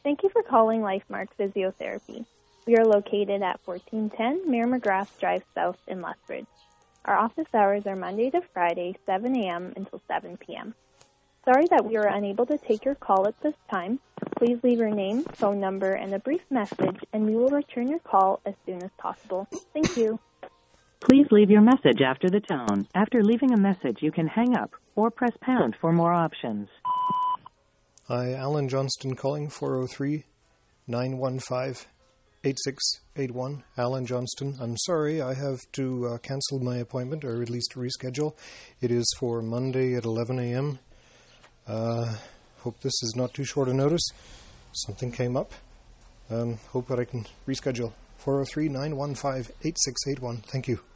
Thank you for calling LifeMark Physiotherapy. We are located at 1410 Mayor McGrath Drive South in Lethbridge. Our office hours are Monday to Friday, 7 a.m. until 7 p.m. Sorry that we are unable to take your call at this time. Please leave your name, phone number, and a brief message, and we will return your call as soon as possible. Thank you. Please leave your message after the tone. After leaving a message, you can hang up or press pound for more options. Hi, Alan Johnston calling, 403-915-8681. Alan Johnston. I'm sorry, I have to cancel my appointment, or at least reschedule. It is for Monday at 11 a.m. Hope this is not too short a notice. Something came up. Hope that I can reschedule. 403-915-8681. Thank you.